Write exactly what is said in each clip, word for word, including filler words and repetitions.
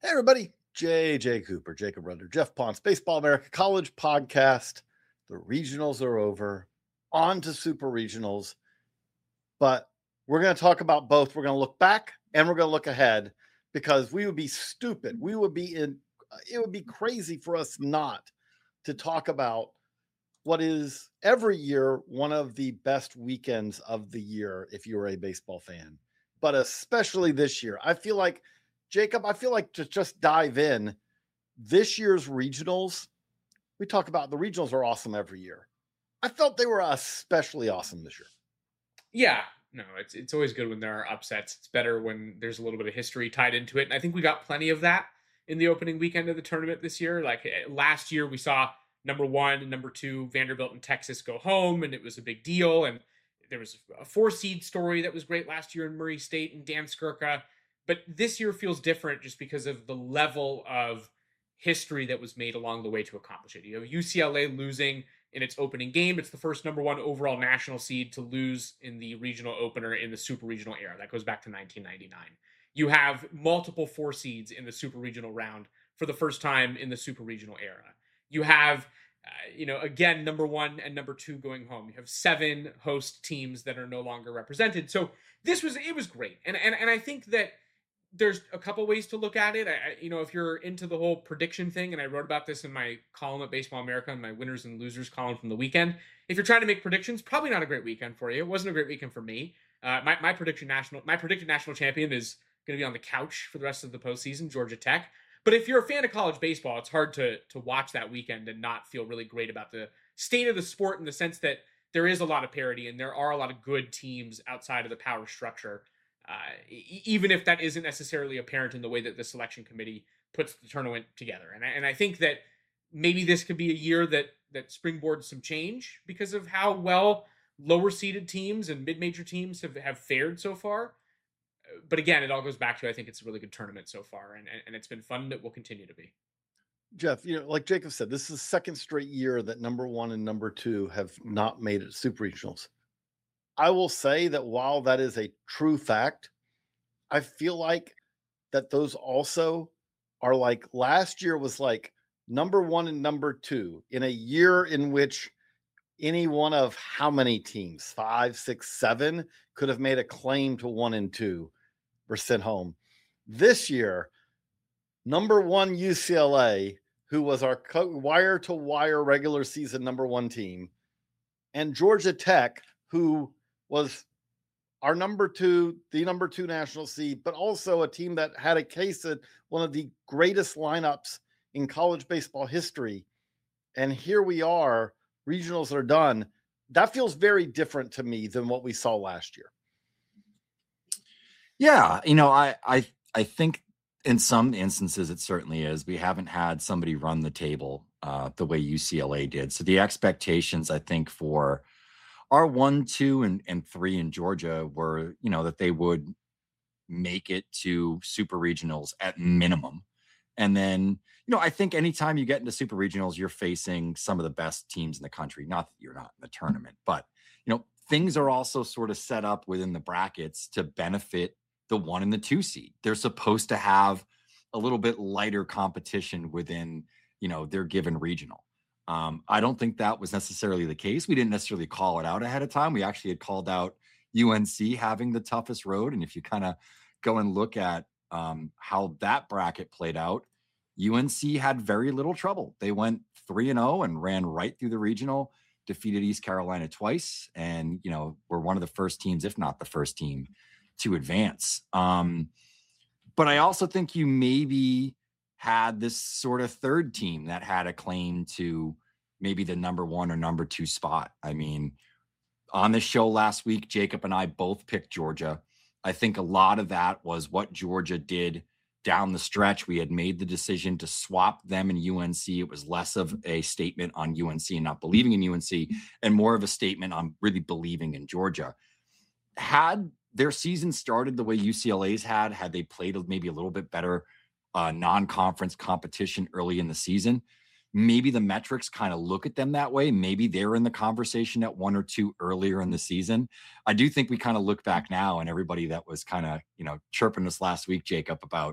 Hey, everybody. J J Cooper, Jacob Runder, Jeff Ponce, Baseball America College Podcast. The regionals are over. On to super regionals. But we're going to talk about both. We're going to look back and we're going to look ahead because we would be stupid. We would be in, it would be crazy for us not to talk about what is every year one of the best weekends of the year if you're a baseball fan, but especially this year. I feel like, Jacob, I feel like to just dive in, this year's regionals, we talk about the regionals are awesome every year. I felt they were especially awesome this year. Yeah, no, it's it's always good when there are upsets. It's better when there's a little bit of history tied into it. And I think we got plenty of that in the opening weekend of the tournament this year. Like last year, we saw number one and number two, Vanderbilt and Texas, go home, and it was a big deal. And there was a four seed story that was great last year in Murray State and Dan Skirka. But this year feels different just because of the level of history that was made along the way to accomplish it. You have U C L A losing in its opening game. It's the first number one overall national seed to lose in the regional opener in the super regional era. That goes back to nineteen ninety-nine. You have multiple four seeds in the super regional round for the first time in the super regional era. You have, uh, you know, again, number one and number two going home. You have seven host teams that are no longer represented. So this was, it was great. And, and, and I think that there's a couple ways to look at it. I, you know, if you're into the whole prediction thing, and I wrote about this in my column at Baseball America, and my winners and losers column from the weekend. If you're trying to make predictions, probably not a great weekend for you. It wasn't a great weekend for me. Uh, my my prediction national my predicted national champion is going to be on the couch for the rest of the postseason, Georgia Tech. But if you're a fan of college baseball, it's hard to to watch that weekend and not feel really great about the state of the sport in the sense that there is a lot of parity and there are a lot of good teams outside of the power structure. Uh, even if that isn't necessarily apparent in the way that the selection committee puts the tournament together. And I, and I think that maybe this could be a year that that springboards some change because of how well lower seeded teams and mid-major teams have, have fared so far. But again, it all goes back to, I think it's a really good tournament so far, and, and, and it's been fun. It will continue to be. Jeff, you know, like Jacob said, this is the second straight year that number one and number two have not made it super regionals. I will say that while that is a true fact, I feel like that those also are like last year was like number one and number two in a year in which any one of how many teams, five, six, seven, could have made a claim to one and two were sent home. This year, number one U C L A, who was our wire to wire regular season number one team, and Georgia Tech, who was our number two, the number two national seed, but also a team that had a case at one of the greatest lineups in college baseball history. And here we are, regionals are done. That feels very different to me than what we saw last year. Yeah, you know, I I I think in some instances it certainly is. We haven't had somebody run the table uh, the way U C L A did. So the expectations, I think, for our one, two, and, and three in Georgia were, you know, that they would make it to super regionals at minimum. And then, you know, I think anytime you get into super regionals, you're facing some of the best teams in the country. Not that you're not in the tournament, but, you know, things are also sort of set up within the brackets to benefit the one and the two seed. They're supposed to have a little bit lighter competition within, you know, their given regional. Um, I don't think that was necessarily the case. We didn't necessarily call it out ahead of time. We actually had called out U N C having the toughest road. And if you kind of go and look at um, how that bracket played out, U N C had very little trouble. They went three and oh and ran right through the regional, defeated East Carolina twice, and, you know, were one of the first teams, if not the first team, to advance. Um, but I also think you maybe had this sort of third team that had a claim to maybe the number one or number two spot. I mean, on the show last week, Jacob and I both picked Georgia. I think a lot of that was what Georgia did down the stretch. We had made the decision to swap them and U N C. It was less of a statement on U N C and not believing in U N C and more of a statement on really believing in Georgia. Had their season started the way U C L A's had, had they played maybe a little bit better uh, non-conference competition early in the season, maybe the metrics kind of look at them that way. Maybe they're in the conversation at one or two earlier in the season. I do think we kind of look back now and everybody that was kind of, you know, chirping us last week, Jacob, about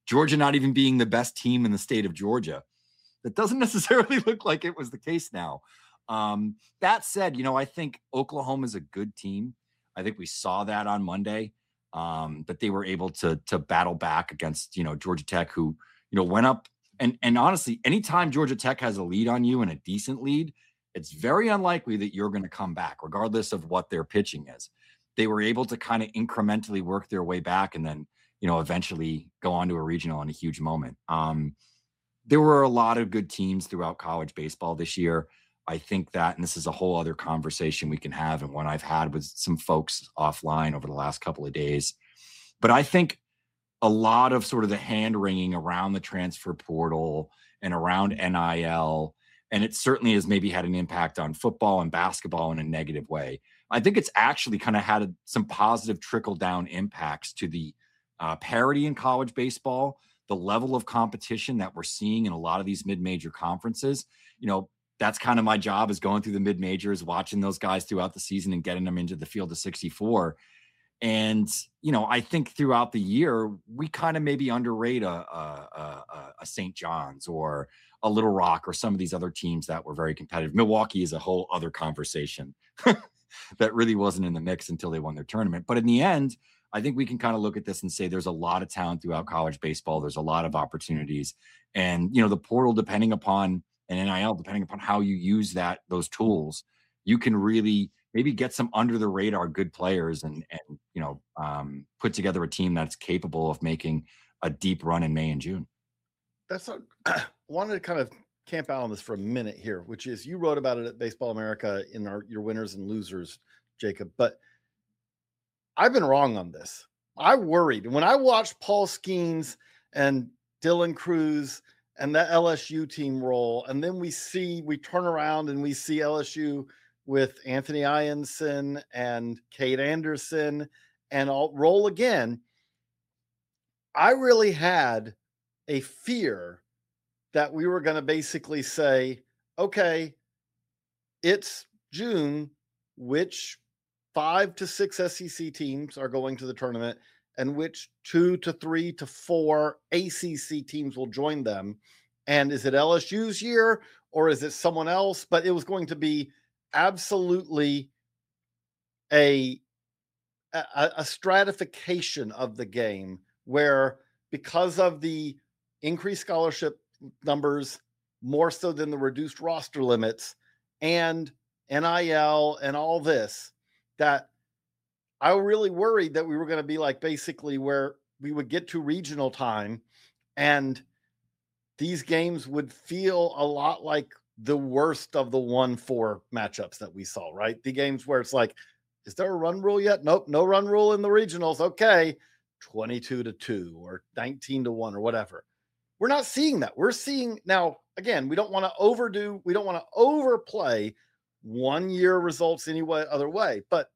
Georgia not even being the best team in the state of Georgia. That doesn't necessarily look like it was the case now. Um, that said, you know, I think Oklahoma is a good team. I think we saw that on Monday, um, but they were able to to battle back against, you know, Georgia Tech, who, you know, went up. And, and honestly, anytime Georgia Tech has a lead on you and a decent lead, it's very unlikely that you're going to come back, regardless of what their pitching is. They were able to kind of incrementally work their way back and then, you know, eventually go on to a regional in a huge moment. Um, there were a lot of good teams throughout college baseball this year. I think that, and this is a whole other conversation we can have, and one I've had with some folks offline over the last couple of days. But I think a lot of sort of the hand wringing around the transfer portal and around N I L, and it certainly has maybe had an impact on football and basketball in a negative way. I think it's actually kind of had a, some positive trickle down impacts to the uh, parity in college baseball, the level of competition that we're seeing in a lot of these mid-major conferences. You know, that's kind of my job, is going through the mid-majors, watching those guys throughout the season and getting them into the field of sixty-four. And, you know, I think throughout the year, we kind of maybe underrate a, a, a, a Saint John's or a Little Rock or some of these other teams that were very competitive. Milwaukee is a whole other conversation that really wasn't in the mix until they won their tournament. But in the end, I think we can kind of look at this and say there's a lot of talent throughout college baseball. There's a lot of opportunities. And, you know, the portal, depending upon an N I L, depending upon how you use that, those tools, you can really maybe get some under the radar good players and, and you know, um, put together a team that's capable of making a deep run in May and June. That's what I wanted to kind of camp out on this for a minute here, which is, you wrote about it at Baseball America in our your winners and losers, Jacob, but I've been wrong on this. I worried when I watched Paul Skeens and Dylan Cruz and that L S U team roll, and then we see, we turn around and we see L S U with Anthony Ianson and Kate Anderson and I'll roll again. I really had a fear that we were going to basically say, okay, it's June, which five to six S E C teams are going to the tournament and which two to three to four A C C teams will join them. And is it L S U's year or is it someone else? But it was going to be absolutely a, a, a stratification of the game where, because of the increased scholarship numbers, more so than the reduced roster limits and N I L and all this, that I really worried that we were going to be like basically where we would get to regional time and these games would feel a lot like the worst of the one four matchups that we saw, right? The games where it's like, is there a run rule yet? Nope, no run rule in the regionals. Okay, twenty-two to two or nineteen to one or whatever. We're not seeing that. We're seeing now, again, we don't want to overdo, we don't want to overplay one year results any way, other way, but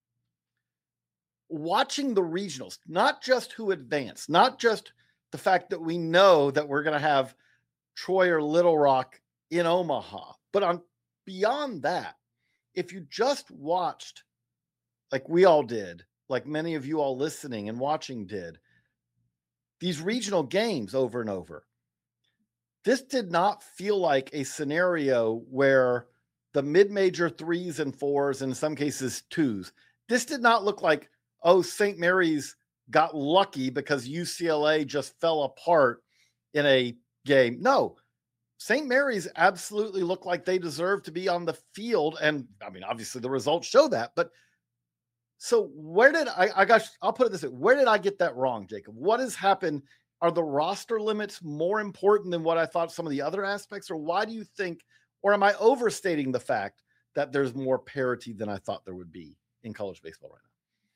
watching the regionals, not just who advanced, not just the fact that we know that we're going to have Troy or Little Rock in Omaha, but on beyond that, if you just watched, like we all did, like many of you all listening and watching did, these regional games over and over, this did not feel like a scenario where the mid-major threes and fours, in some cases twos, this did not look like, oh, Saint Mary's got lucky because U C L A just fell apart in a game. No, Saint Mary's absolutely looked like they deserved to be on the field. And I mean, obviously the results show that, but so where did I, I got, I'll put it this way. Where did I get that wrong, Jacob? What has happened? Are the roster limits more important than what I thought some of the other aspects, or why do you think, or am I overstating the fact that there's more parity than I thought there would be in college baseball right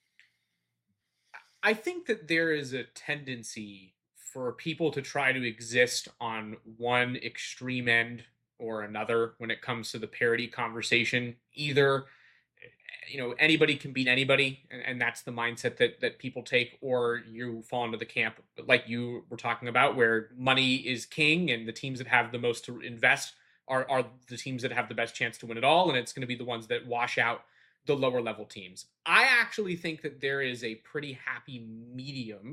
now? I think that there is a tendency for people to try to exist on one extreme end or another when it comes to the parity conversation. Either, you know, anybody can beat anybody, and, and that's the mindset that that people take, or you fall into the camp like you were talking about, where money is king and the teams that have the most to invest are, are the teams that have the best chance to win it all, and it's going to be the ones that wash out the lower level teams. I actually think that there is a pretty happy medium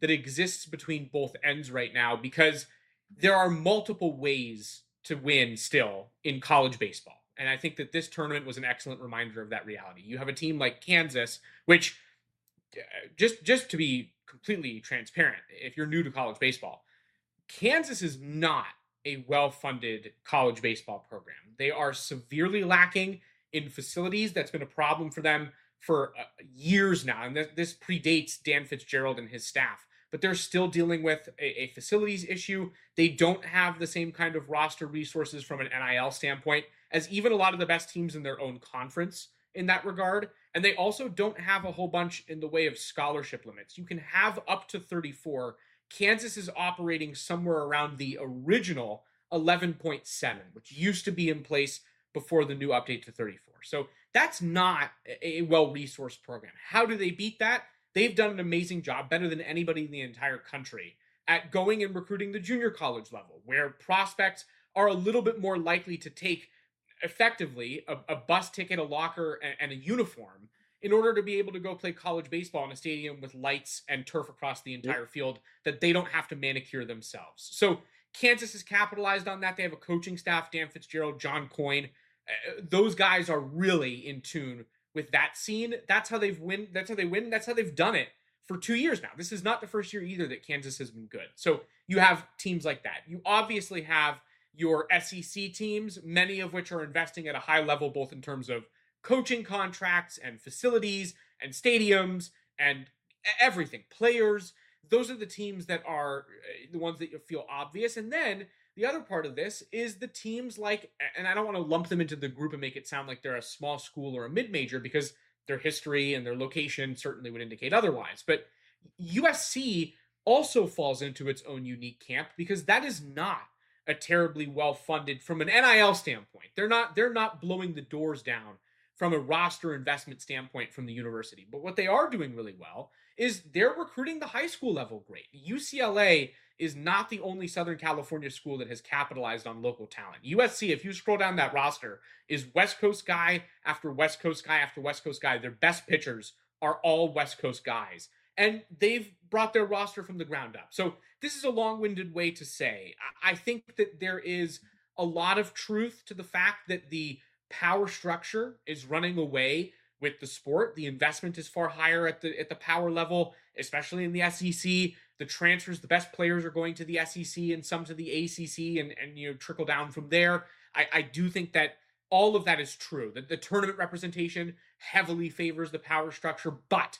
that exists between both ends right now, because there are multiple ways to win still in college baseball. And I think that this tournament was an excellent reminder of that reality. You have a team like Kansas, which uh, just just to be completely transparent, if you're new to college baseball, Kansas is not a well-funded college baseball program. They are severely lacking in facilities. That's been a problem for them for uh, years now. And th- this predates Dan Fitzgerald and his staff, but they're still dealing with a, a facilities issue. They don't have the same kind of roster resources from an N I L standpoint as even a lot of the best teams in their own conference in that regard. And they also don't have a whole bunch in the way of scholarship limits. You can have up to thirty-four. Kansas is operating somewhere around the original eleven point seven, which used to be in place before the new update to thirty-four. So that's not a well-resourced program. How do they beat that? They've done an amazing job, better than anybody in the entire country, at going and recruiting the junior college level, where prospects are a little bit more likely to take effectively a, a bus ticket, a locker, and, and a uniform in order to be able to go play college baseball in a stadium with lights and turf across the entire yep. field that they don't have to manicure themselves. So Kansas has capitalized on that. They have a coaching staff, Dan Fitzgerald, John Coyne. Uh, those guys are really in tune with that scene. That's how they've win. That's how they win. That's how they've done it for two years now. This is not the first year either that Kansas has been good. So you have teams like that. You obviously have your S E C teams, many of which are investing at a high level, both in terms of coaching contracts and facilities and stadiums and everything, players. Those are the teams that are the ones that you feel obvious. And then the other part of this is the teams like, and I don't want to lump them into the group and make it sound like they're a small school or a mid-major, because their history and their location certainly would indicate otherwise. But U S C also falls into its own unique camp, because that is not a terribly well-funded from an N I L standpoint. They're not, they're not blowing the doors down from a roster investment standpoint from the university. But what they are doing really well is they're recruiting the high school level great. U C L A is not the only Southern California school that has capitalized on local talent. U S C, if you scroll down that roster, is West Coast guy after West Coast guy after West Coast guy. Their best pitchers are all West Coast guys. And they've brought their roster from the ground up. So this is a long-winded way to say, I think that there is a lot of truth to the fact that the power structure is running away with the sport. The investment is far higher at the at the power level, especially in the S E C. The transfers, the best players are going to the S E C and some to the A C C, and, and you know, trickle down from there. I, I do think that all of that is true. That the tournament representation heavily favors the power structure, but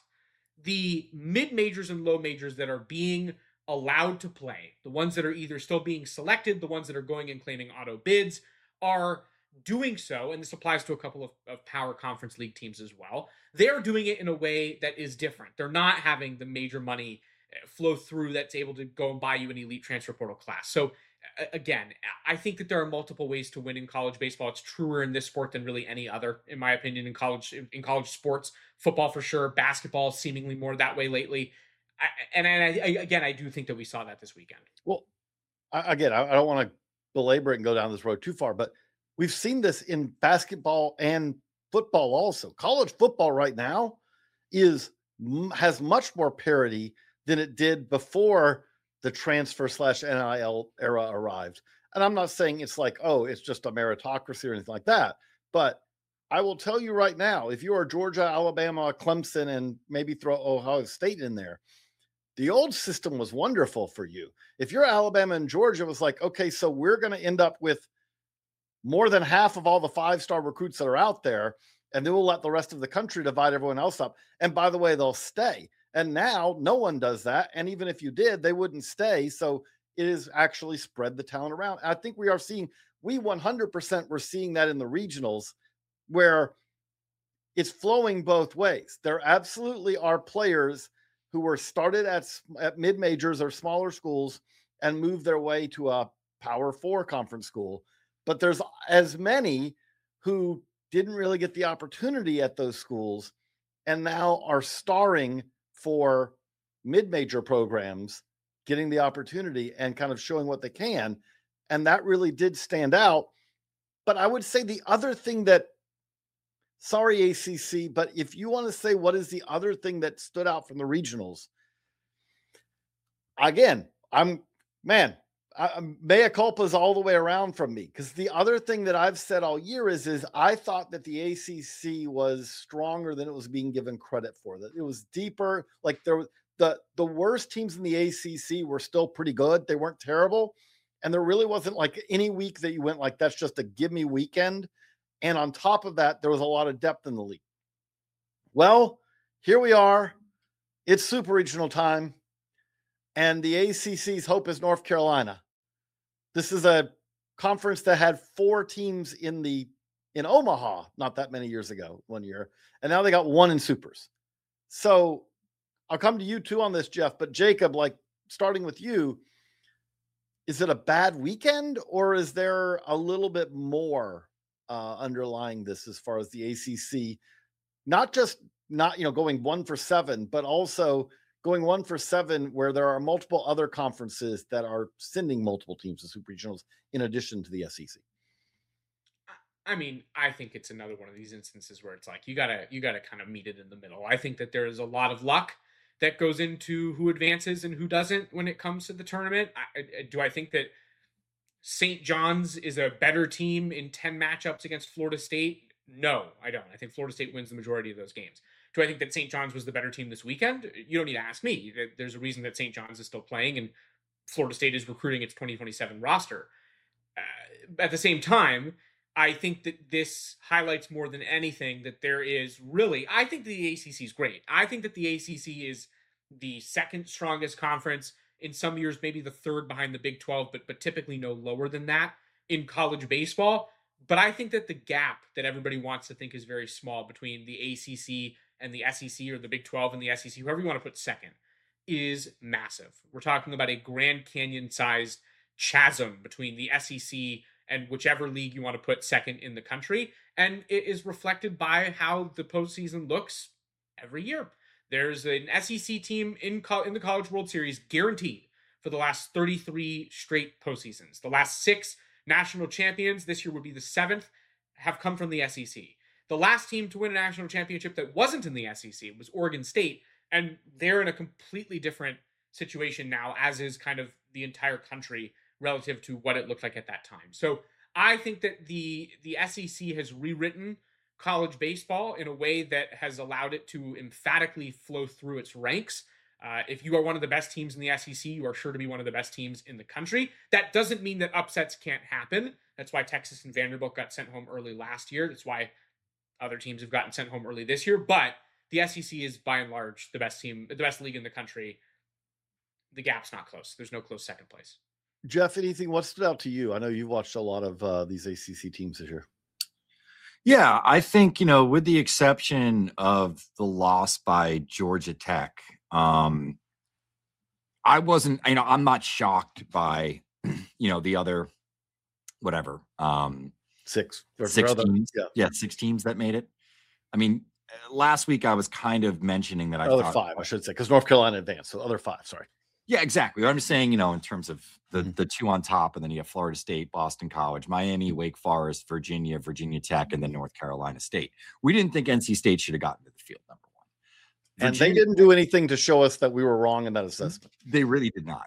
the mid-majors and low majors that are being allowed to play, the ones that are either still being selected, the ones that are going and claiming auto bids, are doing so, and this applies to a couple of, of power conference league teams as well. They're doing it in a way that is different. They're not having the major money flow through that's able to go and buy you an elite transfer portal class. So again, I think that there are multiple ways to win in college baseball. It's truer in this sport than really any other, in my opinion, in college, in college sports. Football for sure, basketball seemingly more that way lately. I, and I, I, again, I do think that we saw that this weekend. Well, I, again, I, I don't want to belabor it and go down this road too far, but we've seen this in basketball and football also. College football right now is has much more parity than it did before the transfer slash N I L era arrived. And I'm not saying it's like, oh, it's just a meritocracy or anything like that. But I will tell you right now, if you are Georgia, Alabama, Clemson, and maybe throw Ohio State in there, the old system was wonderful for you. If you're Alabama and Georgia, it was like, okay, so we're going to end up with more than half of all the five-star recruits that are out there, and then we'll let the rest of the country divide everyone else up. And by the way, they'll stay. And now no one does that. And even if you did, they wouldn't stay. So it is actually spread the talent around. I think we are seeing, we one hundred percent we're seeing that in the regionals, where it's flowing both ways. There absolutely are players who were started at, at mid-majors or smaller schools and moved their way to a Power Four conference school. But there's as many who didn't really get the opportunity at those schools and now are starring for mid-major programs, getting the opportunity and kind of showing what they can. And that really did stand out. But I would say the other thing that, sorry, A C C, but if you want to say what is the other thing that stood out from the regionals, again, I'm man, I, mea culpa is all the way around from me, because the other thing that I've said all year is is I thought that the A C C was stronger than it was being given credit for. That it was deeper. Like there, the the worst teams in the A C C were still pretty good. They weren't terrible, and there really wasn't like any week that you went like that's just a give me weekend. And on top of that, there was a lot of depth in the league. Well, here we are. It's super regional time. And the A C C's hope is North Carolina. This is a conference that had four teams in the in Omaha not that many years ago, one year, and now they got one in supers. So I'll come to you too on this, Jeff. But Jacob, like starting with you, is it a bad weekend, or is there a little bit more uh, underlying this as far as the A C C, not just not you know going one for seven, but also going one for seven, where there are multiple other conferences that are sending multiple teams to super regionals in addition to the S E C? I mean, I think it's another one of these instances where it's like you gotta you gotta kind of meet it in the middle. I think that there is a lot of luck that goes into who advances and who doesn't when it comes to the tournament. I, I, do I think that Saint John's is a better team in ten matchups against Florida State? No, I don't. I think Florida State wins the majority of those games. Do I think that Saint John's was the better team this weekend? You don't need to ask me. There's a reason that Saint John's is still playing and Florida State is recruiting its twenty twenty-seven roster. Uh, at the same time, I think that this highlights more than anything that there is really, I think the A C C is great. I think that the A C C is the second strongest conference, in some years maybe the third behind the Big twelve, but but typically no lower than that in college baseball. But I think that the gap that everybody wants to think is very small between the A C C and the S E C, or the Big twelve and the S E C, whoever you want to put second, is massive. We're talking about a Grand Canyon-sized chasm between the S E C and whichever league you want to put second in the country. And it is reflected by how the postseason looks every year. There's an S E C team in, co- in the College World Series guaranteed for the last thirty-three straight postseasons. The last six national champions, this year would be the seventh, have come from the S E C. The last team to win a national championship that wasn't in the S E C was Oregon State, and they're in a completely different situation now, as is kind of the entire country relative to what it looked like at that time. So I think that the the S E C has rewritten college baseball in a way that has allowed it to emphatically flow through its ranks. Uh, if you are one of the best teams in the S E C, you are sure to be one of the best teams in the country. That doesn't mean that upsets can't happen. That's why Texas and Vanderbilt got sent home early last year. That's why other teams have gotten sent home early this year. But the S E C is by and large the best team, the best league in the country. The gap's not close. There's no close second place. Jeff, anything, what stood out to you? I know you've watched a lot of uh, these A C C teams this year. Yeah, I think, you know, with the exception of the loss by Georgia Tech, um, I wasn't, you know, I'm not shocked by, you know, the other, whatever, um, six, six other, teams. Yeah. yeah, six teams that made it. I mean, last week I was kind of mentioning that I other thought five, I should say, because North Carolina advanced, so other five. Sorry. Yeah, exactly. I'm just saying, you know, in terms of the, mm-hmm. the two on top, and then you have Florida State, Boston College, Miami, Wake Forest, Virginia, Virginia Tech, and then North Carolina State. We didn't think N C State should have gotten to the field, number one. Virginia, and they didn't do anything to show us that we were wrong in that assessment. They really did not.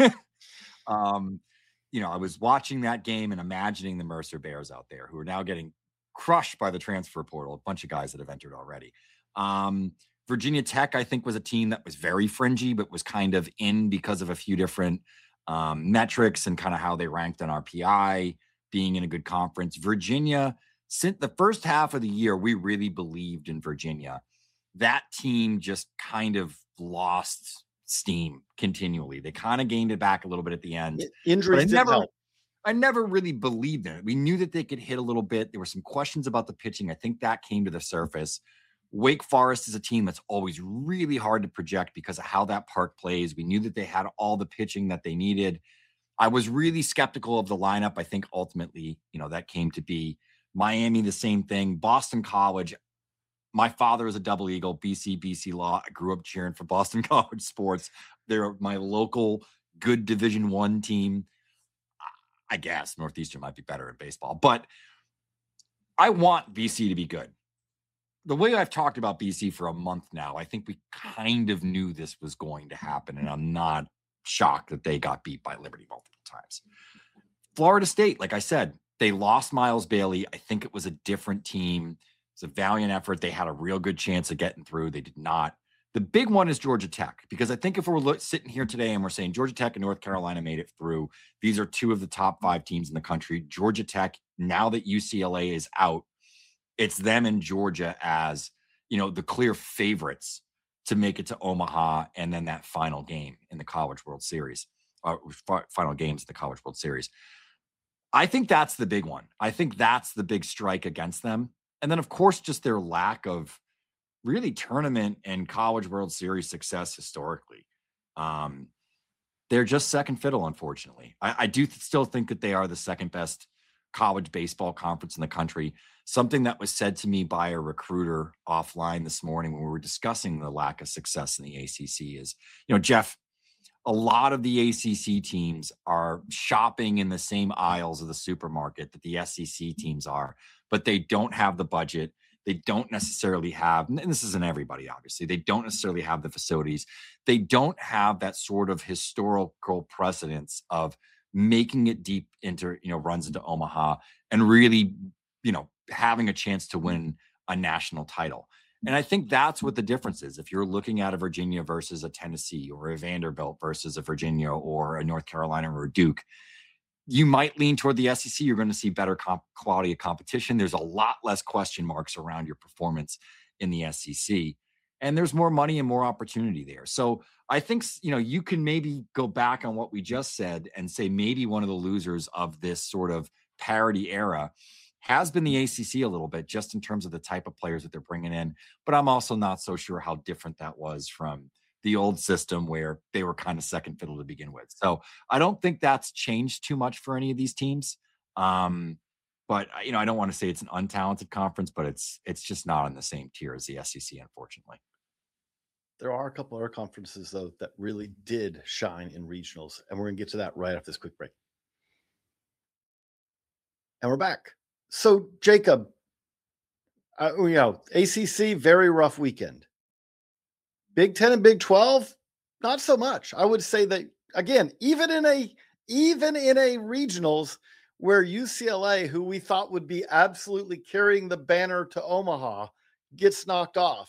um, you know, I was watching that game and imagining the Mercer Bears out there, who are now getting crushed by the transfer portal, a bunch of guys that have entered already. Um, Virginia Tech, I think, was a team that was very fringy, but was kind of in because of a few different um, metrics and kind of how they ranked on R P I, being in a good conference. Virginia, since the first half of the year, we really believed in Virginia. That team just kind of lost steam continually. They kind of gained it back a little bit at the end. Injuries didn't never, help. I never really believed in it. We knew that they could hit a little bit. There were some questions about the pitching. I think that came to the surface. Wake Forest is a team that's always really hard to project because of how that park plays. We knew that they had all the pitching that they needed. I was really skeptical of the lineup. I think ultimately, you know, that came to be. Miami, the same thing. Boston College. My father is a double eagle, B C, B C Law. I grew up cheering for Boston College sports. They're my local good Division One team. I guess Northeastern might be better in baseball, but I want B C to be good. The way I've talked about B C for a month now, I think we kind of knew this was going to happen, and I'm not shocked that they got beat by Liberty multiple times. Florida State, like I said, they lost Miles Bailey. I think it was a different team. It's a valiant effort. They had a real good chance of getting through. They did not. The big one is Georgia Tech, because I think if we're look, sitting here today and we're saying Georgia Tech and North Carolina made it through, these are two of the top five teams in the country. Georgia Tech, now that U C L A is out, it's them and Georgia as, you know, the clear favorites to make it to Omaha and then that final game in the College World Series, uh, final games in the College World Series. I think that's the big one. I think that's the big strike against them. And then, of course, just their lack of really tournament and College World Series success historically. Um, they're just second fiddle, unfortunately. I, I do th- still think that they are the second best college baseball conference in the country. Something that was said to me by a recruiter offline this morning when we were discussing the lack of success in the A C C is, you know, Jeff, a lot of the A C C teams are shopping in the same aisles of the supermarket that the S E C teams are, but they don't have the budget. They don't necessarily have, and this isn't everybody, obviously, they don't necessarily have the facilities. They don't have that sort of historical precedence of making it deep into, you know, runs into Omaha and really, you know, having a chance to win a national title. And I think that's what the difference is. If you're looking at a Virginia versus a Tennessee or a Vanderbilt versus a Virginia or a North Carolina or a Duke, you might lean toward the S E C. You're going to see better comp- quality of competition. There's a lot less question marks around your performance in the S E C. And there's more money and more opportunity there. So I think, you know, you can maybe go back on what we just said and say maybe one of the losers of this sort of parity era has been the A C C a little bit, just in terms of the type of players that they're bringing in. But I'm also not so sure how different that was from the old system where they were kind of second fiddle to begin with. So I don't think that's changed too much for any of these teams. Um, but, you know, I don't want to say it's an untalented conference, but it's it's just not on the same tier as the S E C, unfortunately. There are a couple other conferences, though, that really did shine in regionals. And we're going to get to that right after this quick break. And we're back. So, Jacob, uh, you know, A C C, very rough weekend. Big Ten and Big twelve, not so much. I would say that, again, even in a even in a regionals where U C L A, who we thought would be absolutely carrying the banner to Omaha, gets knocked off.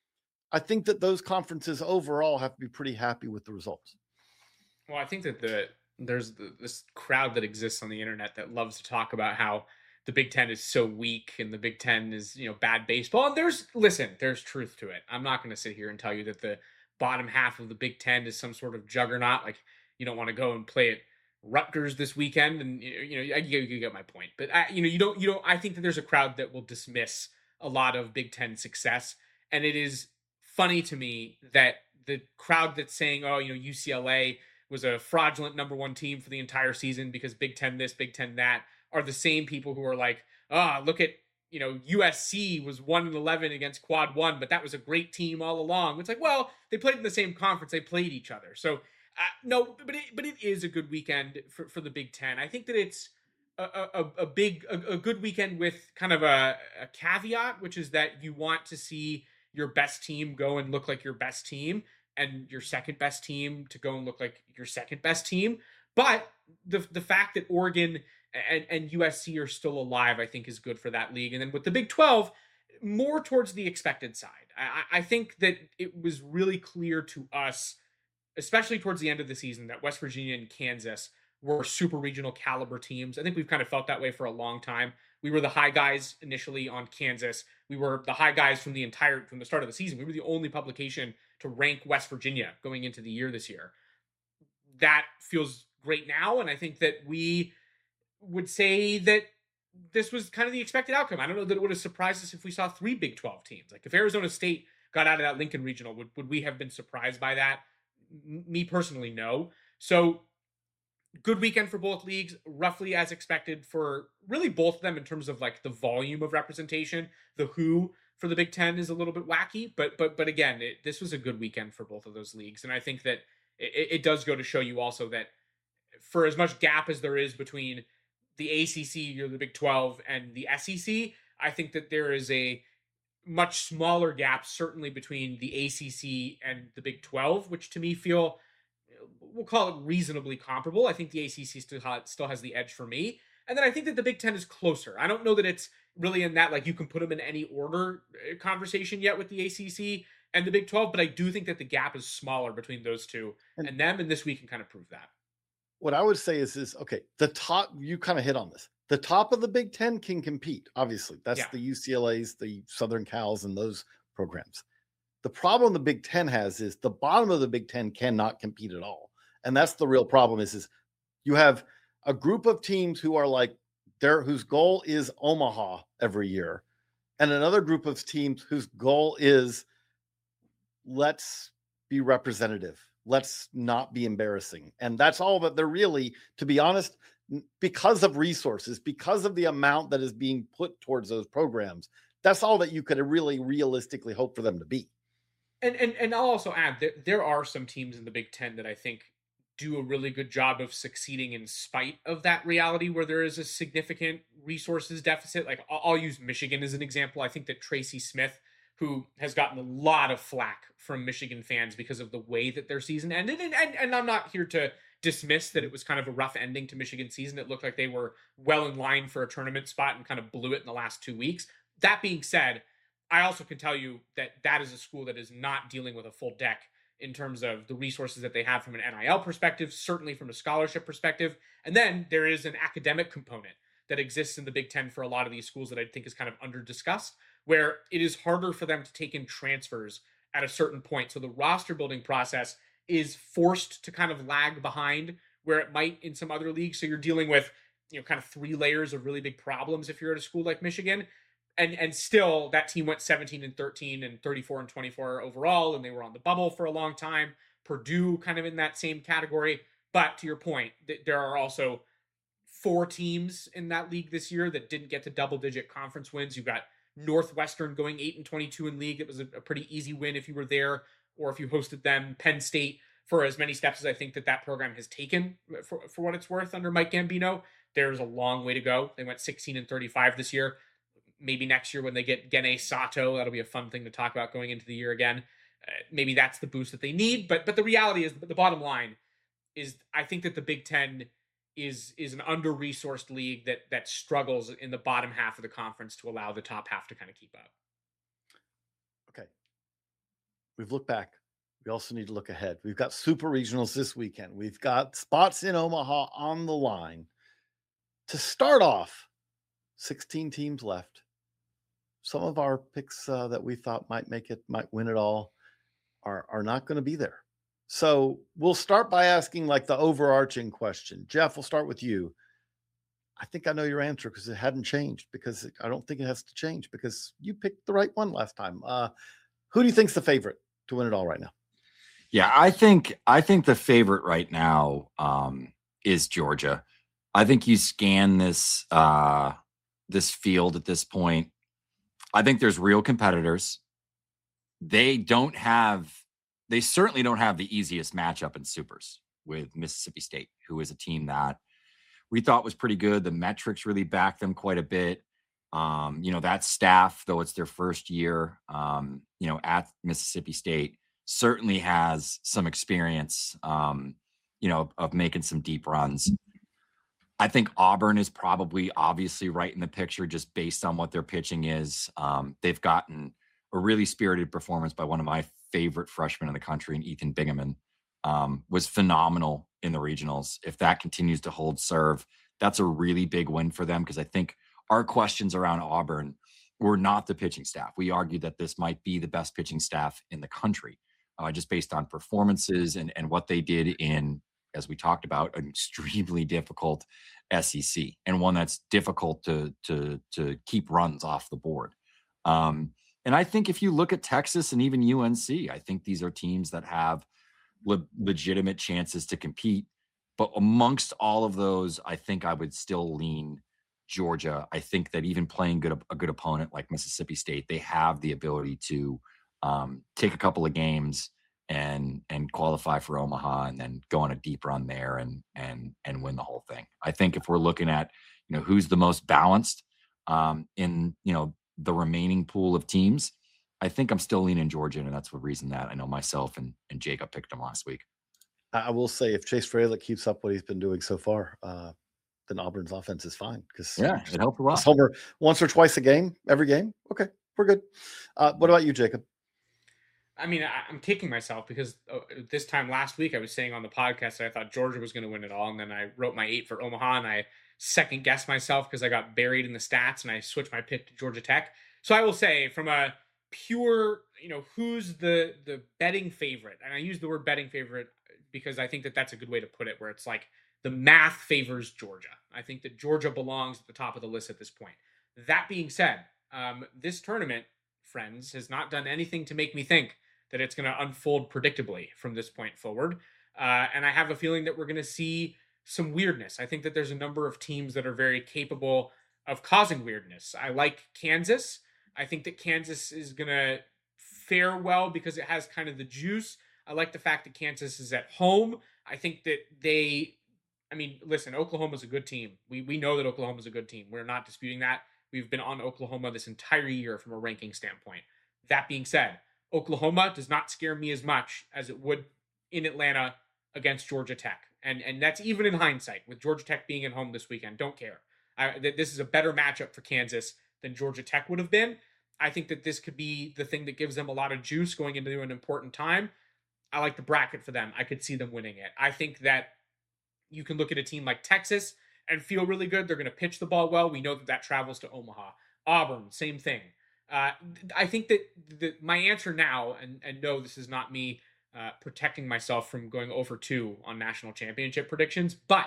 I think that those conferences overall have to be pretty happy with the results. Well, I think that the there's the, this crowd that exists on the internet that loves to talk about how the Big Ten is so weak and the Big Ten is, you know, bad baseball. And there's, listen, there's truth to it. I'm not going to sit here and tell you that the bottom half of the Big Ten is some sort of juggernaut. Like, you don't want to go and play at Rutgers this weekend, and you know, you, you get my point. But I, you know, you don't, you don't. I think that there's a crowd that will dismiss a lot of Big Ten success, and it is funny to me that the crowd that's saying, oh, you know, U C L A was a fraudulent number one team for the entire season because Big Ten this, Big Ten that, are the same people who are like, ah, oh, look at, you know, U S C was one and eleven against Quad One, but that was a great team all along. It's like, well, they played in the same conference, they played each other. So uh, no, but it, but it is a good weekend for, for the Big Ten. I think that it's a, a, a big, a, a good weekend with kind of a, a caveat, which is that you want to see your best team go and look like your best team, and your second best team to go and look like your second best team. But the the fact that Oregon and, and U S C are still alive, I think, is good for that league. And then with the Big twelve, more towards the expected side. I, I think that it was really clear to us, especially towards the end of the season, that West Virginia and Kansas were super regional caliber teams. I think we've kind of felt that way for a long time. We were the high guys initially on Kansas. We were the high guys from the entire, from the start of the season. We were the only publication to rank West Virginia going into the year this year. That feels great now. And I think that we would say that this was kind of the expected outcome. I don't know that it would have surprised us if we saw three Big twelve teams. Like if Arizona State got out of that Lincoln Regional, would, would we have been surprised by that? M- me personally, no. So good weekend for both leagues, roughly as expected for really both of them in terms of like the volume of representation. The who for the Big Ten is a little bit wacky, but but but again, it, this was a good weekend for both of those leagues. And I think that it, it does go to show you also that for as much gap as there is between the A C C or the Big twelve and the S E C, I think that there is a much smaller gap, certainly between the A C C and the Big twelve, which to me feel we'll call it reasonably comparable. I think the A C C still ha- still has the edge for me. And then I think that the Big Ten is closer. I don't know that it's really in that, like, you can put them in any order uh, conversation yet with the A C C and the Big twelve, but I do think that the gap is smaller between those two And- and them, and this week can kind of prove that. What I would say is, is okay, the top, you kind of hit on this. The top of the Big Ten can compete. Obviously, that's Yeah. the U C L A's, the Southern Cals, and those programs. The problem the Big Ten has is the bottom of the Big Ten cannot compete at all. And that's the real problem is, is you have a group of teams who are like their whose goal is Omaha every year, and another group of teams whose goal is let's be representative. Let's not be embarrassing. And that's all that they're really, to be honest, because of resources, because of the amount that is being put towards those programs, that's all that you could really realistically hope for them to be. And and and I'll also add that there are some teams in the Big Ten that I think do a really good job of succeeding in spite of that reality where there is a significant resources deficit. Like I'll, I'll use Michigan as an example. I think that Tracy Smith, who has gotten a lot of flack from Michigan fans because of the way that their season ended, and and, and I'm not here to dismiss that it was kind of a rough ending to Michigan's season. It looked like they were well in line for a tournament spot and kind of blew it in the last two weeks. That being said, I also can tell you that that is a school that is not dealing with a full deck in terms of the resources that they have from an N I L perspective, certainly from a scholarship perspective. And then there is an academic component that exists in the Big Ten for a lot of these schools that I think is kind of under discussed, where it is harder for them to take in transfers at a certain point. So the roster building process is forced to kind of lag behind where it might in some other leagues. So you're dealing with, you know, kind of three layers of really big problems if you're at a school like Michigan. And and still that team went seventeen and thirteen and thirty-four and twenty-four overall, and they were on the bubble for a long time. Purdue kind of in that same category. But to your point, th- there are also four teams in that league this year that didn't get to double-digit conference wins. You've got Northwestern going eight and twenty-two in league. It was a, a pretty easy win if you were there or if you hosted them. Penn State, for as many steps as I think that that program has taken for, for what it's worth under Mike Gambino, there's a long way to go. They went sixteen and thirty-five this year. Maybe next year when they get Gene Sato, that'll be a fun thing to talk about going into the year again. Uh, maybe that's the boost that they need. But but the reality is, the bottom line is, I think that the Big Ten is is an under-resourced league that that struggles in the bottom half of the conference to allow the top half to kind of keep up. Okay. We've looked back. We also need to look ahead. We've got super regionals this weekend. We've got spots in Omaha on the line. To start off, sixteen teams left. Some of our picks uh, that we thought might make it, might win it all, are are not going to be there. So we'll start by asking like the overarching question. Jeff, we'll start with you. I think I know your answer because it hadn't changed, because it, I don't think it has to change because you picked the right one last time. Uh, who do you think's the favorite to win it all right now? Yeah, I think I think the favorite right now um, is Georgia. I think you scan this uh, this field at this point. I think there's real competitors. They don't have, they certainly don't have the easiest matchup in supers with Mississippi State, who is a team that we thought was pretty good. The metrics really backed them quite a bit. Um, you know, that staff, though it's their first year, um, you know, at Mississippi State, certainly has some experience, um, you know, of making some deep runs. I think Auburn is probably obviously right in the picture just based on what their pitching is. Um, they've gotten a really spirited performance by one of my favorite freshmen in the country, and Ethan Bingaman um, was phenomenal in the regionals. If that continues to hold serve, that's a really big win for them, because I think our questions around Auburn were not the pitching staff. We argued that this might be the best pitching staff in the country, uh, just based on performances and, and what they did in, as we talked about, an extremely difficult S E C, and one that's difficult to to to keep runs off the board. Um, and I think if you look at Texas and even U N C, I think these are teams that have le- legitimate chances to compete. But amongst all of those, I think I would still lean Georgia. I think that even playing good a good opponent like Mississippi State, they have the ability to um, take a couple of games and and qualify for Omaha and then go on a deep run there and and and win the whole thing. I think if we're looking at, you know, who's the most balanced um, in, you know, the remaining pool of teams, I think I'm still leaning Georgia, and that's the reason that I know myself and, and Jacob picked them last week. I I will say if Chase Fralick keeps up what he's been doing so far, uh, then Auburn's offense is fine because Yeah, it helped a lot. Homer once or twice a game, every game. Okay, we're good. Uh, what about you, Jacob? I mean, I, I'm kicking myself because uh, this time last week I was saying on the podcast that I thought Georgia was going to win it all, and then I wrote my eight for Omaha, and I second guessed myself because I got buried in the stats, and I switched my pick to Georgia Tech. So I will say, from a pure, you know, who's the the betting favorite, and I use the word betting favorite because I think that that's a good way to put it, where it's like the math favors Georgia. I think that Georgia belongs at the top of the list at this point. That being said, um, this tournament, friends, has not done anything to make me think that it's going to unfold predictably from this point forward. Uh, and I have a feeling that we're going to see some weirdness. I think that there's a number of teams that are very capable of causing weirdness. I like Kansas. I think that Kansas is going to fare well because it has kind of the juice. I like the fact that Kansas is at home. I think that they, I mean, listen, Oklahoma's a good team. We we know that Oklahoma's a good team. We're not disputing that. We've been on Oklahoma this entire year from a ranking standpoint. That being said, Oklahoma does not scare me as much as it would in Atlanta against Georgia Tech. And and that's even in hindsight, with Georgia Tech being at home this weekend. Don't care. I, th- this is a better matchup for Kansas than Georgia Tech would have been. I think that this could be the thing that gives them a lot of juice going into an important time. I like the bracket for them. I could see them winning it. I think that you can look at a team like Texas and feel really good. They're going to pitch the ball well. We know that that travels to Omaha. Auburn, same thing. Uh, I think that the, my answer now, and, and no, this is not me uh, protecting myself from going over two on national championship predictions, but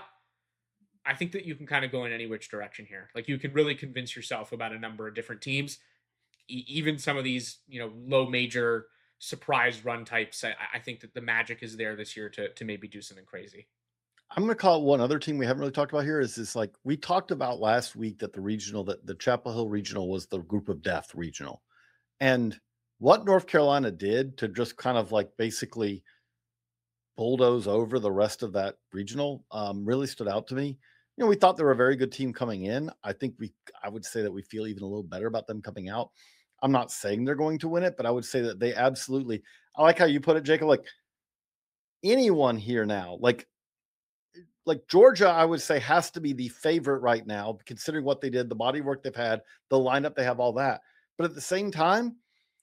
I think that you can kind of go in any which direction here. Like, you can really convince yourself about a number of different teams, e- even some of these, you know, low major surprise run types. I, I think that the magic is there this year to to maybe do something crazy. I'm going to call it one other team we haven't really talked about here. Is this, like we talked about last week, that the regional, that the Chapel Hill regional was the group of death regional, and what North Carolina did to just kind of like basically bulldoze over the rest of that regional um, really stood out to me. You know, we thought they were a very good team coming in. I think we, I would say that we feel even a little better about them coming out. I'm not saying they're going to win it, but I would say that they absolutely, I like how you put it, Jacob, like anyone here now, like, like Georgia, I would say has to be the favorite right now, considering what they did, the body work they've had, the lineup they have, all that. But at the same time,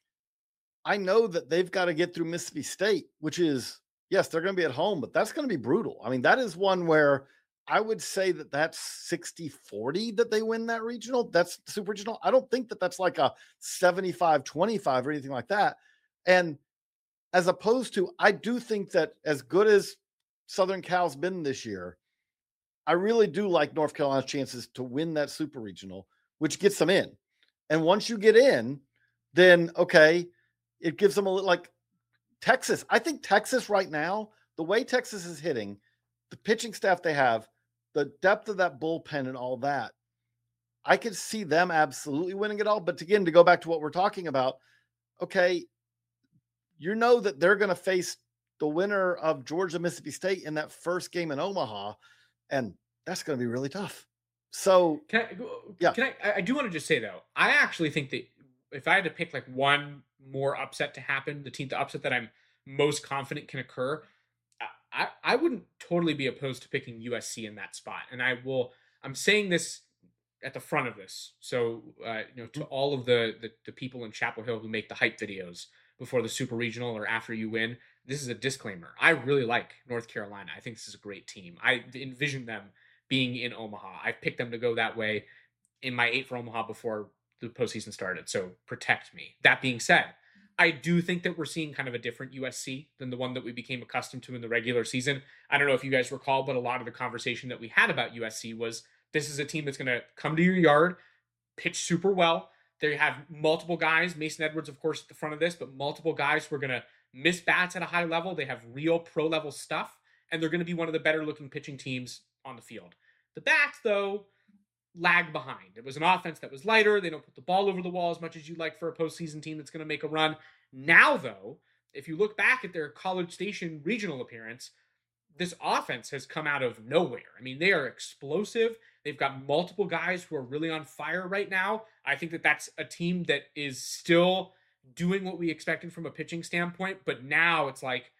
I know that they've got to get through Mississippi State, which is, yes, they're going to be at home, but that's going to be brutal. I mean, that is one where I would say that that's sixty forty that they win that regional. That's super regional. I don't think that that's like a seventy-five twenty-five or anything like that. And as opposed to, I do think that as good as Southern Cal's been this year, I really do like North Carolina's chances to win that super regional, which gets them in. And once you get in, then, okay, it gives them a little, like Texas. I think Texas right now, the way Texas is hitting, the pitching staff they have, the depth of that bullpen and all that, I could see them absolutely winning it all. But again, to go back to what we're talking about, okay, you know that they're going to face the winner of Georgia, Mississippi State in that first game in Omaha, and that's going to be really tough. So, Can I, yeah. Can I? I do want to just say though, I actually think that if I had to pick like one more upset to happen, the team, the upset that I'm most confident can occur, I, I wouldn't totally be opposed to picking U S C in that spot. And I will, I'm saying this at the front of this. So, uh, you know, to all of the, the, the people in Chapel Hill who make the hype videos before the super regional or after you win, this is a disclaimer. I really like North Carolina. I think this is a great team. I envision them being in Omaha. I've picked them to go that way in my eight for Omaha before the postseason started. So protect me. That being said, I do think that we're seeing kind of a different U S C than the one that we became accustomed to in the regular season. I don't know if you guys recall, but a lot of the conversation that we had about U S C was this is a team that's going to come to your yard, pitch super well. They have multiple guys, Mason Edwards, of course, at the front of this, but multiple guys who are going to miss bats at a high level. They have real pro level stuff, and they're going to be one of the better looking pitching teams on the field. The bats, though, lag behind. It was an offense that was lighter. They don't put the ball over the wall as much as you'd like for a postseason team that's going to make a run. Now, though, if you look back at their College Station regional appearance, this offense has come out of nowhere. I mean, they are explosive. They've got multiple guys who are really on fire right now. I think that that's a team that is still doing what we expected from a pitching standpoint, but now it's like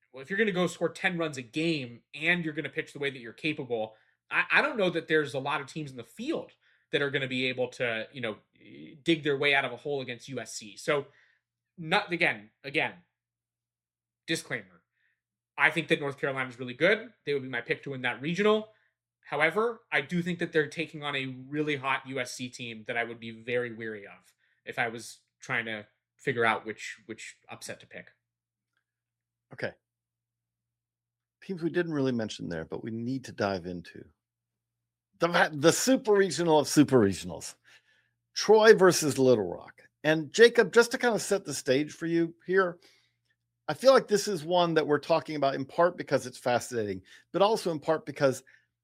well, if you're going to go score ten runs a game and you're going to pitch the way that you're capable, I, I don't know that there's a lot of teams in the field that are going to be able to, you know, dig their way out of a hole against U S C. So, not again, again, disclaimer. I think that North Carolina is really good. They would be my pick to win that regional. However, I do think that they're taking on a really hot U S C team that I would be very weary of if I was trying to figure out which which upset to pick. Okay. Teams we didn't really mention there, but we need to dive into. The, the super regional of super regionals. Troy versus Little Rock. And Jacob, just to kind of set the stage for you here, I feel like this is one that we're talking about in part because it's fascinating, but also in part because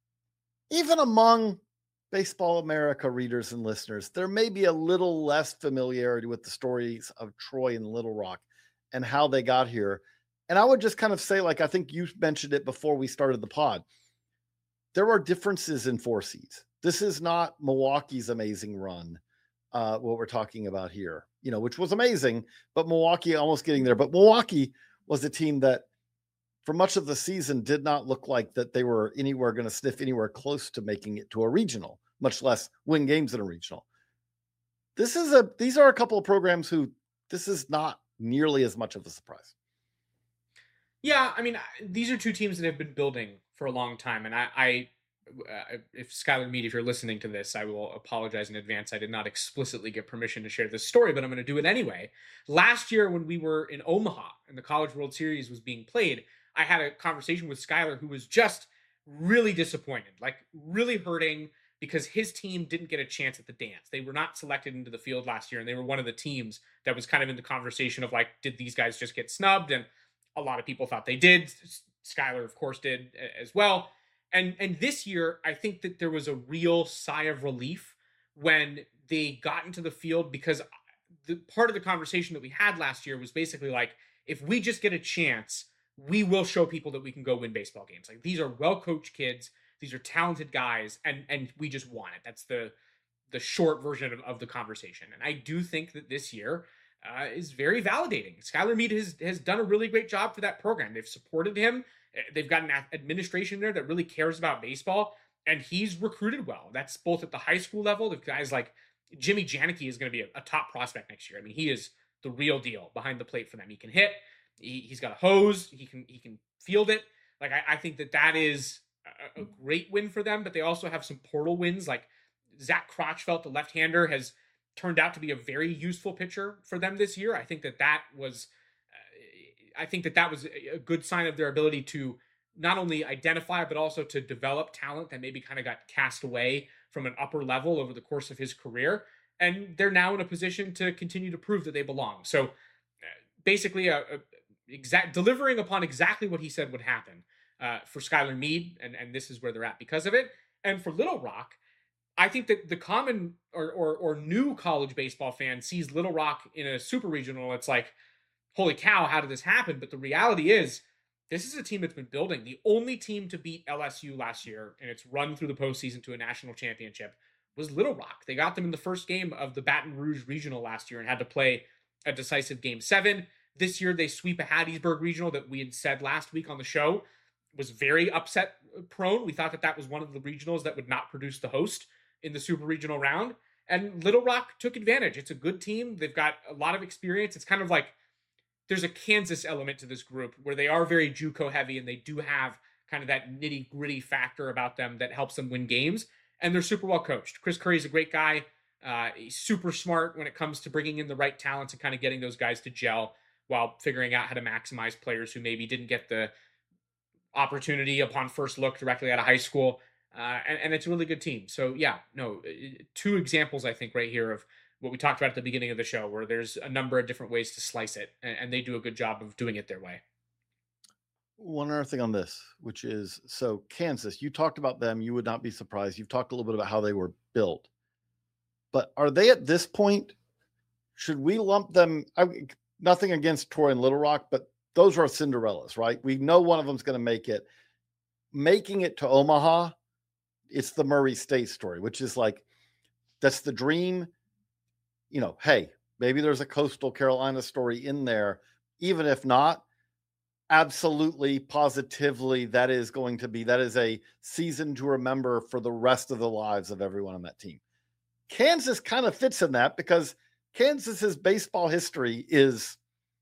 even among Baseball America readers and listeners, there may be a little less familiarity with the stories of Troy and Little Rock and how they got here. And I would just kind of say, like, I think you mentioned it before we started the pod, there are differences in four seeds. This is not Milwaukee's amazing run, uh, what we're talking about here, you know, which was amazing, but Milwaukee almost getting there. But Milwaukee was a team that for much of the season did not look like that they were anywhere going to sniff anywhere close to making it to a regional, much less win games in a regional. This is a, these are a couple of programs who this is not nearly as much of a surprise. Yeah, I mean, these are two teams that have been building for a long time, and I, I uh, if Skylar Mead, if you're listening to this, I will apologize in advance. I did not explicitly get permission to share this story, but I'm going to do it anyway. Last year, when we were in Omaha and the College World Series was being played, I had a conversation with Skylar, who was just really disappointed, like really hurting because his team didn't get a chance at the dance. They were not selected into the field last year, and they were one of the teams that was kind of in the conversation of like, did these guys just get snubbed? And a lot of people thought they did. Skylar, of course, did as well. And and this year, I think that there was a real sigh of relief when they got into the field, because the part of the conversation that we had last year was basically like, if we just get a chance, we will show people that we can go win baseball games. Like, these are well-coached kids. These are talented guys, and and we just want it. That's the the short version of, of the conversation. And I do think that this year uh, is very validating. Skylar Mead has, has done a really great job for that program. They've supported him. They've got an administration there that really cares about baseball, and he's recruited well. That's both at the high school level. The guys like Jimmy Janicki is going to be a, a top prospect next year. I mean, he is the real deal behind the plate for them. He can hit. He, he's got a hose. He can he can field it. Like, I, I think that that is a, a great win for them. But they also have some portal wins. Like Zach Crotchfeld, the left-hander, has turned out to be a very useful pitcher for them this year. I think that that was, uh, I think that that was a good sign of their ability to not only identify, but also to develop talent that maybe kind of got cast away from an upper level over the course of his career. And they're now in a position to continue to prove that they belong. So uh, basically a, a exact delivering upon exactly what he said would happen uh, for Skylar Mead. And, and this is where they're at because of it. And for Little Rock, I think that the common or, or or new college baseball fan sees Little Rock in a super regional. It's like, holy cow, how did this happen? But the reality is, this is a team that's been building. The only team to beat L S U last year in its run through the postseason to a national championship was Little Rock. They got them in the first game of the Baton Rouge regional last year and had to play a decisive game seven. This year, they sweep a Hattiesburg regional that we had said last week on the show was very upset prone. We thought that that was one of the regionals that would not produce the host in the super regional round, and Little Rock took advantage. It's a good team. They've got a lot of experience. It's kind of like there's a Kansas element to this group where they are very JUCO heavy, and they do have kind of that nitty gritty factor about them that helps them win games. And they're super well coached. Chris Curry's a great guy. Uh, he's super smart when it comes to bringing in the right talents and kind of getting those guys to gel while figuring out how to maximize players who maybe didn't get the opportunity upon first look directly out of high school. Uh, and, and it's a really good team. So yeah, no, two examples, I think, right here of what we talked about at the beginning of the show, where there's a number of different ways to slice it, and, and they do a good job of doing it their way. One other thing on this, which is, so Kansas, you talked about them. You would not be surprised. You've talked a little bit about how they were built, but are they at this point, should we lump them? I, nothing against Troy and Little Rock, but those are Cinderellas, right? We know one of them's going to make it. Making it to Omaha, it's the Murray State story, which is like, that's the dream. You know, hey, maybe there's a Coastal Carolina story in there. Even if not, Absolutely, positively, that is going to be that is a season to remember for the rest of the lives of everyone on that team. Kansas kind of fits in that because Kansas's baseball history is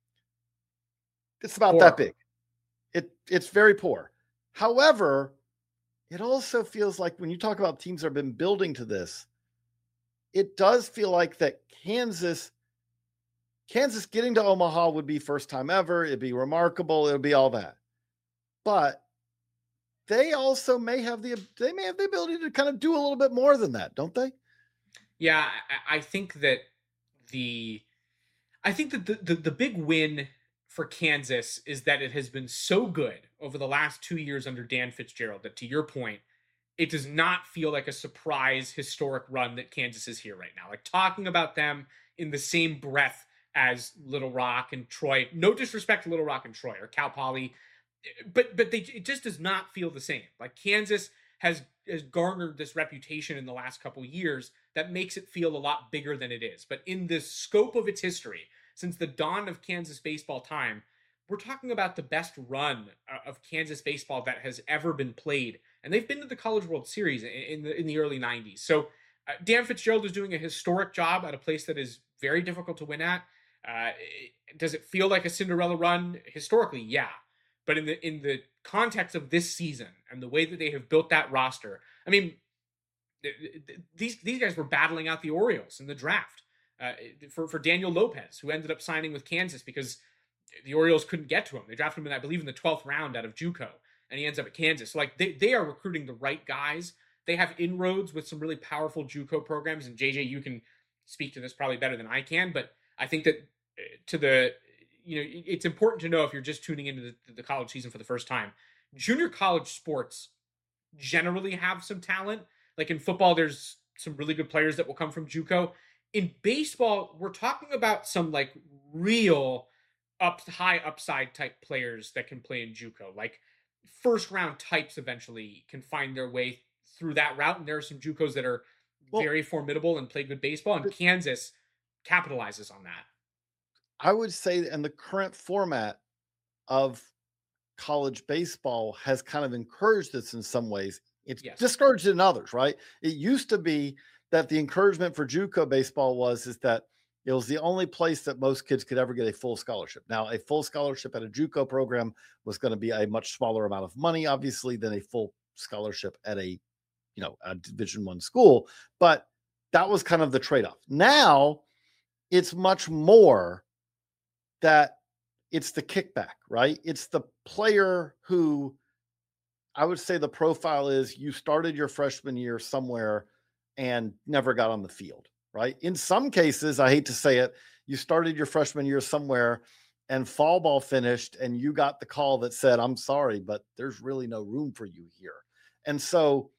it's about Poor. that big. It it's very poor. However, it also feels like when you talk about teams that have been building to this, it does feel like that Kansas Kansas getting to Omaha would be first time ever. It'd be remarkable. It would be all that. But they also may have the they may have the ability to kind of do a little bit more than that, don't they? Yeah, I, I think that the I think that the, the the big win for Kansas is that it has been so good over the last two years under Dan Fitzgerald that, to your point, it does not feel like a surprise historic run that Kansas is here right now. Like talking about them in the same breath as Little Rock and Troy. No disrespect to Little Rock and Troy or Cal Poly, but but they it just does not feel the same. Like Kansas has has garnered this reputation in the last couple years that makes it feel a lot bigger than it is. But in the scope of its history, since the dawn of Kansas baseball time, we're talking about the best run of Kansas baseball that has ever been played, and they've been to the College World Series in the in the early nineties. So uh, Dan Fitzgerald is doing a historic job at a place that is very difficult to win at. Uh, does it feel like a Cinderella run historically? Yeah, but in the in the context of this season and the way that they have built that roster, I mean, these these guys were battling out the Orioles in the draft uh, for for Daniel Lopez, who ended up signing with Kansas because the Orioles couldn't get to him. They drafted him, in, I believe, in the twelfth round out of JUCO, and he ends up at Kansas. So, like, they, they are recruiting the right guys. They have inroads with some really powerful JUCO programs, and J J, you can speak to this probably better than I can, but I think that to the, you know, it's important to know if you're just tuning into the, the college season for the first time, junior college sports generally have some talent. Like in football, there's some really good players that will come from JUCO. In baseball, we're talking about some like real up high upside type players that can play in JUCO. Like first round types eventually can find their way through that route. And there are some JUCOs that are well, very formidable and play good baseball. And Kansas capitalizes on that. I would say, and the current format of college baseball has kind of encouraged this in some ways. It's yes. discouraged in others, right? It used to be that the encouragement for JUCO baseball was is that it was the only place that most kids could ever get a full scholarship. Now, a full scholarship at a JUCO program was going to be a much smaller amount of money, obviously, than a full scholarship at a, you know, a Division One school. But that was kind of the trade-off. Now, it's much more that it's the kickback, right? It's the player who I would say the profile is you started your freshman year somewhere and never got on the field, right? In some cases, I hate to say it, you started your freshman year somewhere and fall ball finished and you got the call that said, I'm sorry, but there's really no room for you here. And so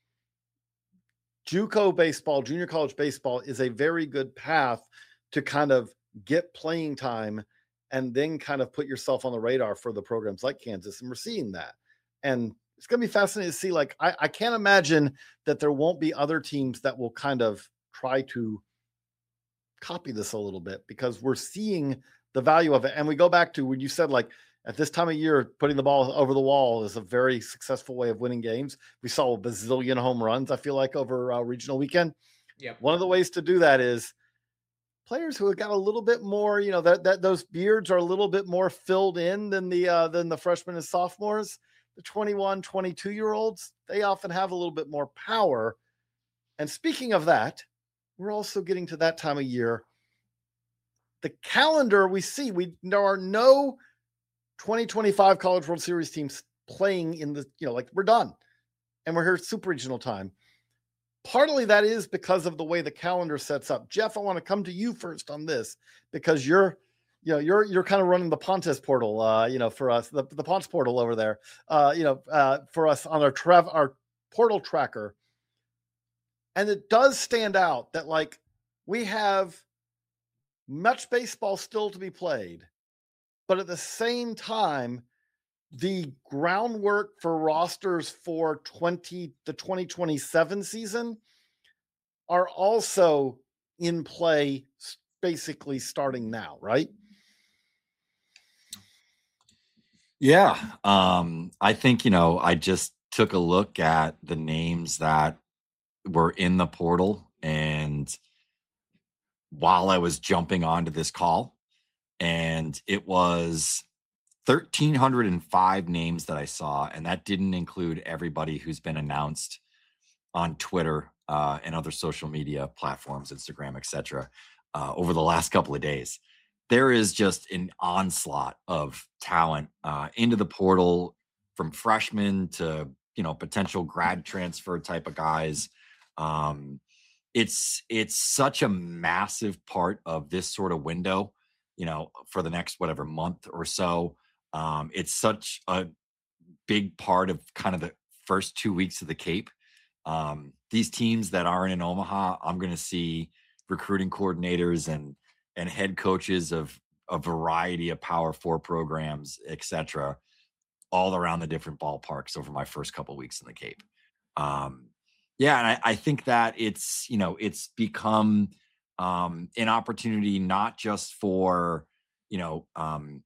JUCO baseball, junior college baseball is a very good path to kind of get playing time and then kind of put yourself on the radar for the programs like Kansas. And we're seeing that. And it's going to be fascinating to see. Like, I, I can't imagine that there won't be other teams that will kind of try to copy this a little bit because we're seeing the value of it. And we go back to when you said, like, at this time of year, putting the ball over the wall is a very successful way of winning games. We saw a bazillion home runs, I feel like, over uh, regional weekend. Yeah. One of the ways to do that is players who have got a little bit more, you know, that that those beards are a little bit more filled in than the uh, than the freshmen and sophomores. The twenty-one, twenty-two year olds, they often have a little bit more power. And speaking of that, we're also getting to that time of year. The calendar we see, we there are no twenty twenty-five College World Series teams playing in the, you know, like we're done. And we're here at Super Regional time. Partly that is because of the way the calendar sets up. Jeff, I want to come to you first on this because you're, you know, you're you're kind of running the Pontes portal, uh, you know, for us, the, the Ponce portal over there, uh, you know, uh, for us on our trav our portal tracker. And it does stand out that like we have much baseball still to be played, but at the same time, the groundwork for rosters for twenty the twenty twenty-seven season are also in play, basically starting now, right? Yeah. Um, I think, you know, I just took a look at the names that were in the portal. And while I was jumping onto this call, and it was one thousand three hundred five names that I saw. And that didn't include everybody who's been announced on Twitter uh, and other social media platforms, Instagram, et cetera, uh, over the last couple of days. There is just an onslaught of talent uh, into the portal, from freshmen to, you know, potential grad transfer type of guys. Um, it's it's such a massive part of this sort of window, you know, for the next whatever month or so. Um, it's such a big part of kind of the first two weeks of the Cape. Um, these teams that aren't in Omaha, I'm going to see recruiting coordinators and and head coaches of a variety of Power Four programs, et cetera, all around the different ballparks over my first couple weeks in the Cape. Um, yeah, and I, I think that it's, you know, it's become um, an opportunity not just for, you know, um,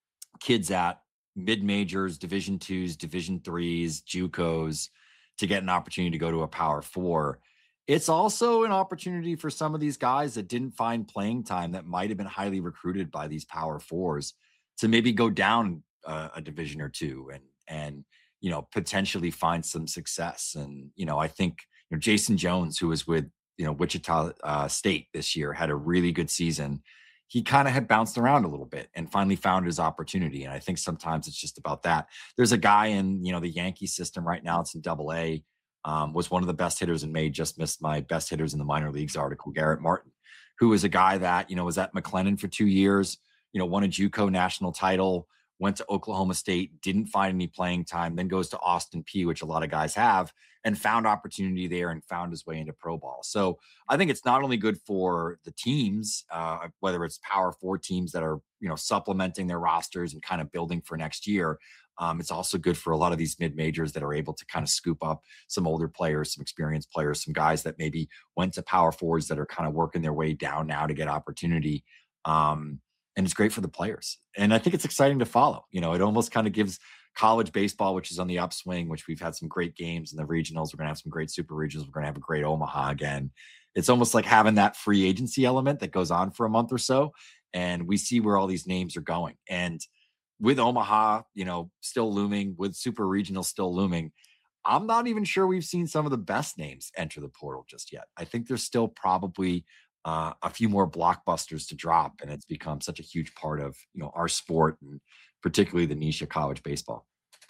kids at mid majors, division twos, division threes, JUCOs to get an opportunity to go to a Power Four. It's also an opportunity for some of these guys that didn't find playing time, that might have been highly recruited by these Power Fours, to maybe go down uh, a division or two and and you know, potentially find some success. And you know, I think, you know, Jason Jones, who was with, you know, Wichita uh, State this year, had a really good season. He kind of had bounced around a little bit and finally found his opportunity. And I think sometimes it's just about that. There's a guy in, you know, the Yankee system right now. It's in Double A. Um, was one of the best hitters in May. Just missed my best hitters in the minor leagues article. Garrett Martin, who is a guy that, you know, was at McLennan for two years. You know, won a JUCO national title. Went to Oklahoma State, didn't find any playing time, then goes to Austin Peay, which a lot of guys have, and found opportunity there and found his way into pro ball. So I think it's not only good for the teams, uh, whether it's Power Four teams that are, you know, supplementing their rosters and kind of building for next year. Um, it's also good for a lot of these mid majors that are able to kind of scoop up some older players, some experienced players, some guys that maybe went to Power Fours that are kind of working their way down now to get opportunity. Um, and it's great for the players. And I think it's exciting to follow. You know, it almost kind of gives college baseball, which is on the upswing, which we've had some great games in the regionals. We're going to have some great super regionals. We're going to have a great Omaha again. It's almost like having that free agency element that goes on for a month or so. And we see where all these names are going. And with Omaha, you know, still looming, with super regional still looming, I'm not even sure we've seen some of the best names enter the portal just yet. I think there's still probably uh, a few more blockbusters to drop, and it's become such a huge part of, you know, our sport, and particularly the niche of college baseball.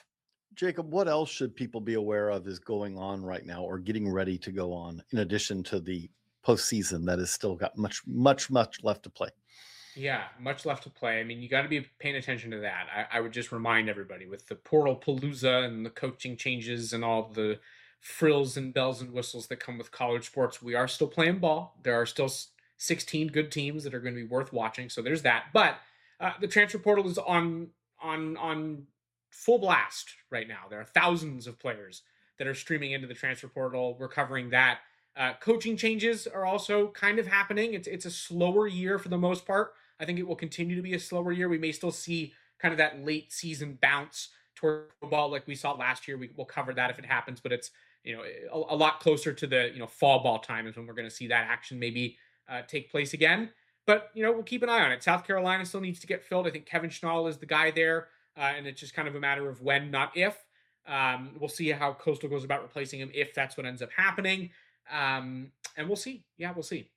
Jacob, what else should people be aware of is going on right now or getting ready to go on, in addition to the postseason that has still got much, much, much left to play? Yeah, much left to play. I mean, you got to be paying attention to that. I, I would just remind everybody, with the portal palooza and the coaching changes and all the frills and bells and whistles that come with college sports, we are still playing ball. There are still sixteen good teams that are going to be worth watching. So there's that. But uh, the transfer portal is on on on full blast right now. There are thousands of players that are streaming into the transfer portal. We're covering that. Uh, coaching changes are also kind of happening. It's it's a slower year for the most part. I think it will continue to be a slower year. We may still see kind of that late season bounce toward football like we saw last year. We will cover that if it happens, but it's, you know, a, a lot closer to the, you know, fall ball time is when we're going to see that action maybe uh, take place again. But, you know, we'll keep an eye on it. South Carolina still needs to get filled. I think Kevin Schnall is the guy there, uh, and it's just kind of a matter of when, not if. Um, we'll see how Coastal goes about replacing him if that's what ends up happening. Um, and we'll see. Yeah, we'll see.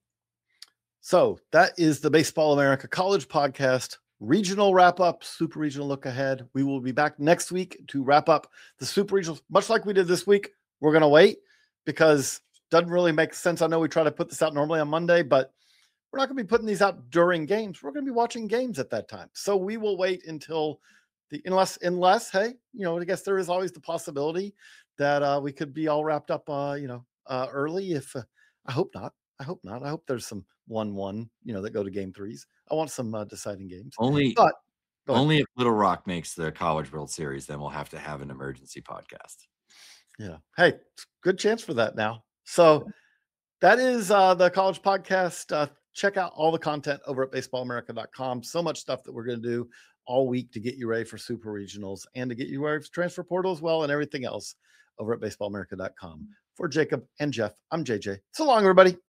So that is the Baseball America College Podcast regional wrap up, super regional look ahead. We will be back next week to wrap up the super regional, much like we did this week. We're going to wait because it doesn't really make sense. I know we try to put this out normally on Monday, but we're not going to be putting these out during games. We're going to be watching games at that time. So we will wait until the, unless, unless, hey, you know, I guess there is always the possibility that uh, we could be all wrapped up, uh, you know, uh, early. If uh, I hope not. I hope not. I hope there's some one-one, you know, that go to game threes. I want some uh, deciding games. Only, but only if Little Rock makes the College World Series, then we'll have to have an emergency podcast. Yeah. Hey, good chance for that now. So that is uh, the College Podcast. Uh, check out all the content over at baseball america dot com. So much stuff that we're going to do all week to get you ready for super regionals and to get you ready for transfer portal as well and everything else over at baseball america dot com. For Jacob and Jeff, I'm J J. So long, everybody.